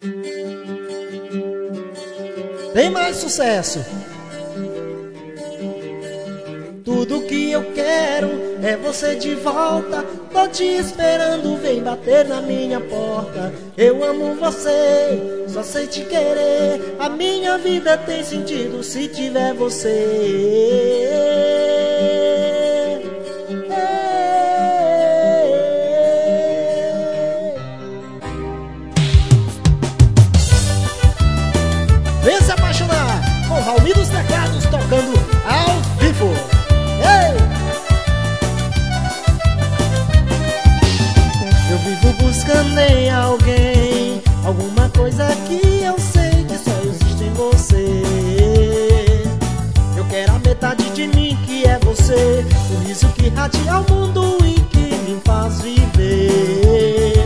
Tem mais sucesso. Tudo que eu quero é você de volta. Tô te esperando, vem bater na minha porta. Eu amo você, só sei te querer. A minha vida tem sentido se tiver você. Vem se apaixonar com Raul dos Teclados tocando ao vivo. Ei! Eu vivo buscando em alguém alguma coisa que eu sei que só existe em você. Eu quero a metade de mim que é você, o riso que radia ao mundo e que me faz viver.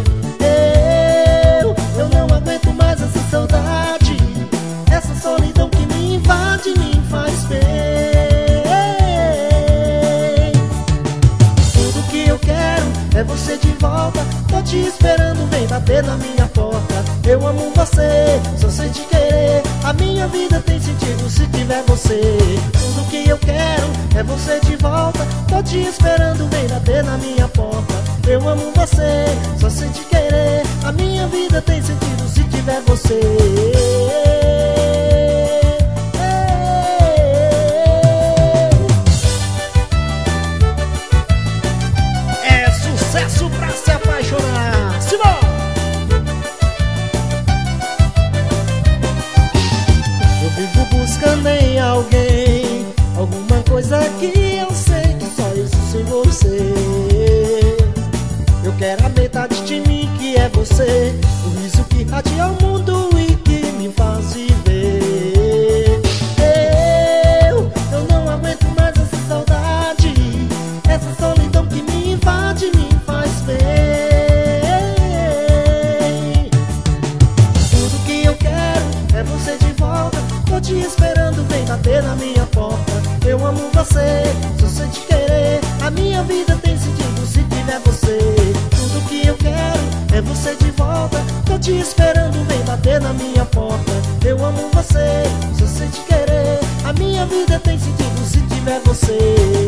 Eu não aguento mais essa saudade, essa solidão que me invade, me faz bem. Tudo que eu quero é você de volta. Tô te esperando, vem bater na minha porta. Eu amo você, só sei te querer. A minha vida tem sentido se tiver você. Tudo que eu quero é você de volta. Tô te esperando, vem bater na minha porta. Eu amo você, só sei te querer. A minha vida tem sentido se tiver você. Sucesso pra se apaixonar. Simão! Eu vivo buscando em alguém alguma coisa que eu sei que só existe em você. Eu quero a metade de mim que é você, o riso que radia o mundo e que me faz viver. Eu não aguento mais essa saudade, essa solidão que me invade, me faz bem. Tudo que eu quero é você de volta. Tô te esperando, vem bater na minha porta. Eu amo você, só sei te querer. A minha vida tem sentido se tiver você. Tudo que eu quero é você de volta. Tô te esperando, vem bater na minha porta. Eu amo você, só sei te querer. A minha vida tem sentido se tiver você.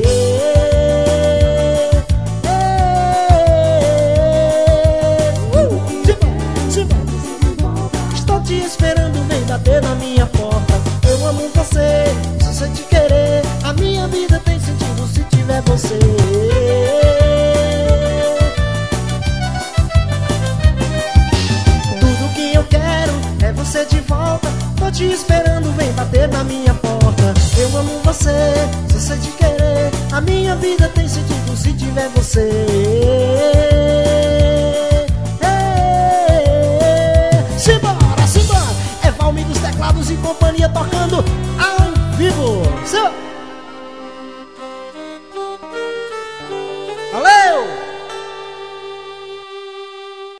Estou te esperando, vem bater na minha porta. Eu amo você, só sei te querer. A minha vida tem sentido se tiver você. Tudo que eu quero é você de volta. Tô te esperando, vem bater na minha porta. Eu amo você, só sei te querer. A minha vida tem sentido se tiver você. Simbora, simbora! É Valmir dos Teclados e companhia tocando ao vivo.